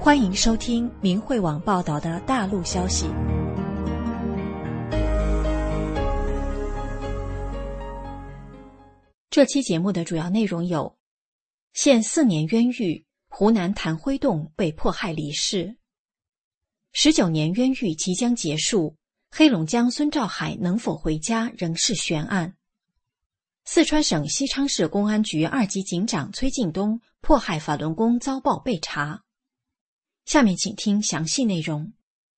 欢迎收听明慧网报道的大陆消息。这期节目的主要内容有：限4年冤狱，湖南谭辉栋被迫害离世；19年冤狱即将结束，黑龙江孙兆海能否回家仍是悬案；四川省西昌市公安局2级警长崔进东迫害法轮功遭报被查。下面请听详细内容。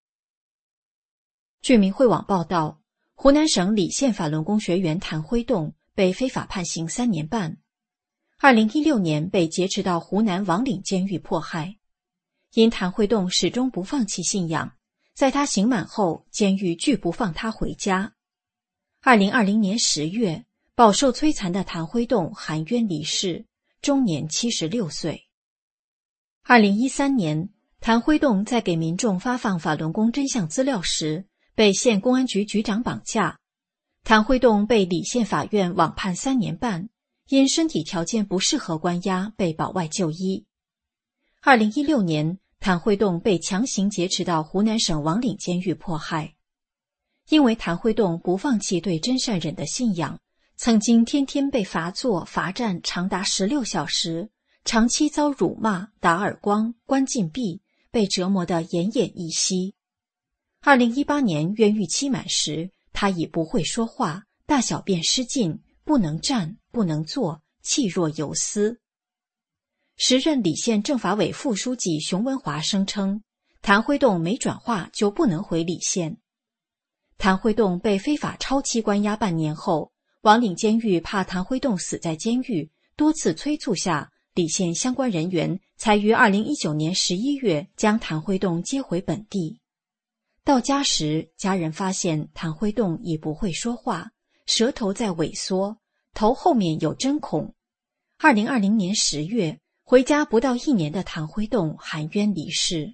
据明慧网报道，湖南省澧县法轮功学员谭辉栋被非法判刑3年半，2016年被劫持到湖南王岭监狱迫害。因谭辉栋始终不放弃信仰，在他刑满后，监狱拒不放他回家。2020年10月，饱受摧残的谭辉栋含冤离世，终年76岁。2013年，谭辉栋在给民众发放法轮功真相资料时，被县公安局局长绑架。谭辉栋被澧县法院网判3年半，因身体条件不适合关押，被保外就医。2016年，谭辉栋被强行劫持到湖南省王岭监狱迫害。因为谭辉栋不放弃对真善忍的信仰，曾经天天被罚坐罚站长达16小时，长期遭辱骂、打耳光、关禁闭，被折磨得奄奄一息。2018年冤狱期满时，他已不会说话，大小便失禁，不能站，不能坐，气若游丝。时任澧县政法委副书记熊文华声称，谭辉栋没转化就不能回澧县。谭辉栋被非法超期关押半年后，王岭监狱怕谭辉栋死在监狱，多次催促下，澧县相关人员才于2019年11月将谭辉栋接回本地。到家时，家人发现谭辉栋已不会说话，舌头在萎缩，头后面有针孔。2020年10月，回家不到1年的谭辉栋含冤离世。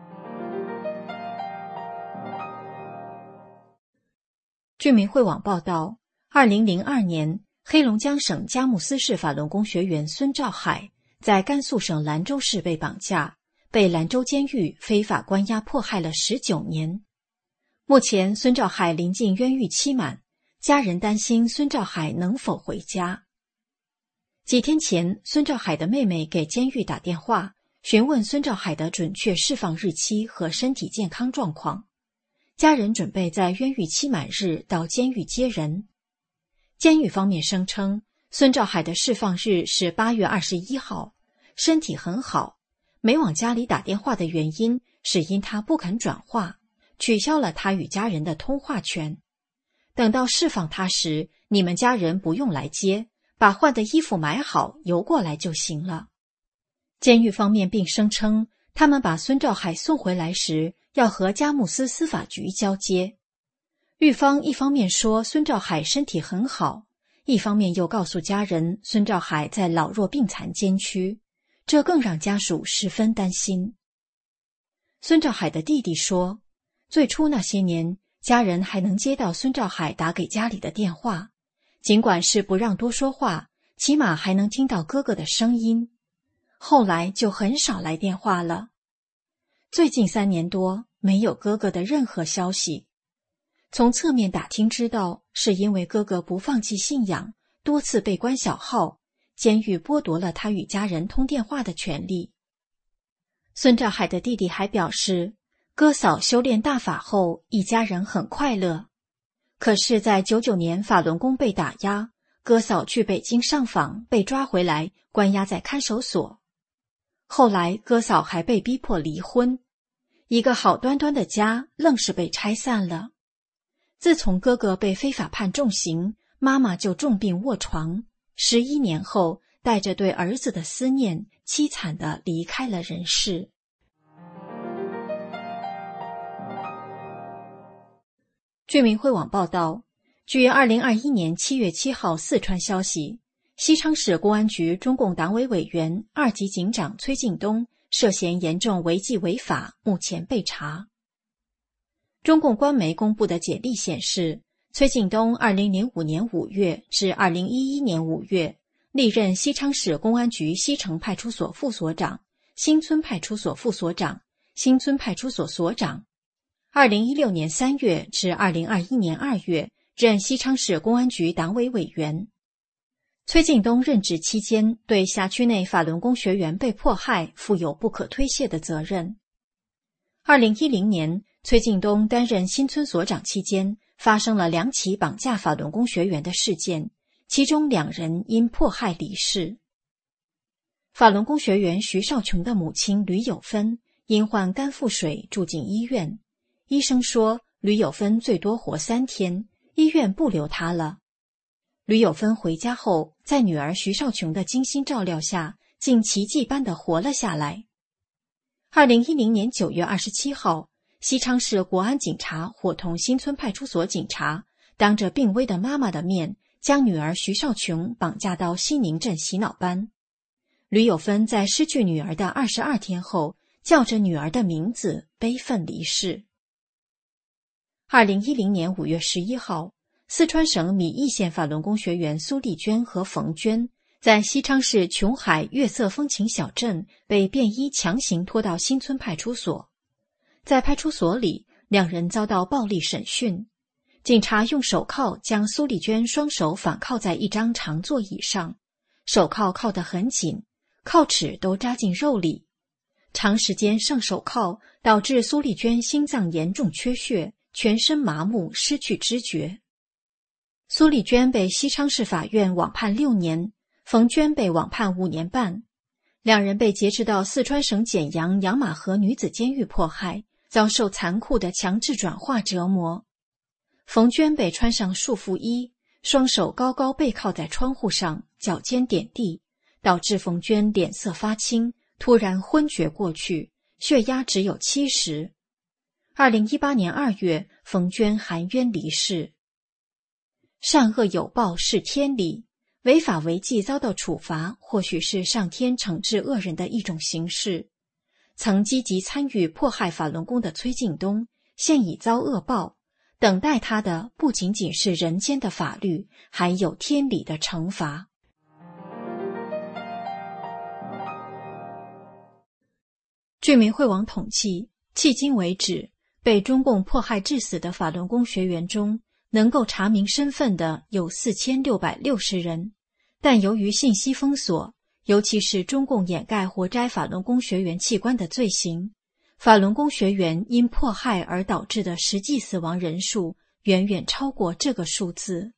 据明慧网报道，2002年，黑龙江省佳木斯市法轮功学员孙兆海在甘肃省兰州市被绑架，被兰州监狱非法关押迫害了19年。目前孙兆海临近冤狱期满，家人担心孙兆海能否回家。几天前，孙兆海的妹妹给监狱打电话，询问孙兆海的准确释放日期和身体健康状况。家人准备在冤狱期满日到监狱接人。监狱方面声称，孙兆海的释放日是8月21号，身体很好，没往家里打电话的原因是因他不肯转化，取消了他与家人的通话权。等到释放他时，你们家人不用来接，把换的衣服买好邮过来就行了。监狱方面并声称，他们把孙兆海送回来时要和佳木斯司法局交接。狱方一方面说孙兆海身体很好，一方面又告诉家人孙兆海在老弱病残监区，这更让家属十分担心。孙兆海的弟弟说，最初那些年，家人还能接到孙兆海打给家里的电话，尽管是不让多说话，起码还能听到哥哥的声音。后来就很少来电话了。最近3年多，没有哥哥的任何消息。从侧面打听知道，是因为哥哥不放弃信仰，多次被关小号，监狱剥夺了他与家人通电话的权利。孙兆海的弟弟还表示，哥嫂修炼大法后，一家人很快乐。可是在99年法轮功被打压，哥嫂去北京上访，被抓回来，关押在看守所。后来哥嫂还被逼迫离婚，一个好端端的家愣是被拆散了。自从哥哥被非法判重刑，妈妈就重病卧床，11年后带着对儿子的思念，凄惨地离开了人世。据明慧网报道，据2021年7月7号四川消息，西昌市公安局中共党委委员、2级警长崔进东涉嫌严重违纪违法，目前被查。中共官媒公布的简历显示，崔进东2005年5月至2011年5月历任西昌市公安局西城派出所副所长、 新村派出所副所长、新村派出所所长。2016年3月至2021年2月任西昌市公安局党委委员。崔进东任职期间，对辖区内法轮功学员被迫害负有不可推卸的责任。2010年，崔进东担任新村所长期间，发生了2起绑架法轮功学员的事件，其中2人因迫害离世。法轮功学员徐少琼的母亲吕有芬因患肝腹水住进医院，医生说吕有芬最多活3天，医院不留她了。吕有芬回家后，在女儿徐少琼的精心照料下，竟奇迹般地活了下来。2010年9月27号，西昌市国安警察伙同新村派出所警察，当着病危的妈妈的面，将女儿徐少琼绑架到西宁镇洗脑班。吕有芬在失去女儿的22天后，叫着女儿的名字，悲愤离世。2010年5月11号，四川省米易县法轮功学员苏丽娟和冯娟在西昌市琼海月色风情小镇被便衣强行拖到新村派出所。在派出所里，2人遭到暴力审讯。警察用手铐将苏丽娟双手反铐在一张长座椅上，手铐铐得很紧，铐齿都扎进肉里。长时间上手铐导致苏丽娟心脏严重缺血，全身麻木，失去知觉。苏丽娟被西昌市法院网判6年，冯娟被网判5年半。2人被劫持到四川省简阳杨马河女子监狱迫害，遭受残酷的强制转化折磨。冯娟被穿上束缚衣，双手高高背靠在窗户上，脚尖点地，导致冯娟脸色发青，突然昏厥过去，血压只有70。2018年2月，冯娟含冤离世。善恶有报是天理，违法违纪遭到处罚，或许是上天惩治恶人的一种形式。曾积极参与迫害法轮功的崔进东，现已遭恶报，等待他的不仅仅是人间的法律，还有天理的惩罚。居民会网统计，迄今为止，被中共迫害致死的法轮功学员中，能够查明身份的有4660人，但由于信息封锁，尤其是中共掩盖活摘法轮功学员器官的罪行，法轮功学员因迫害而导致的实际死亡人数远远超过这个数字。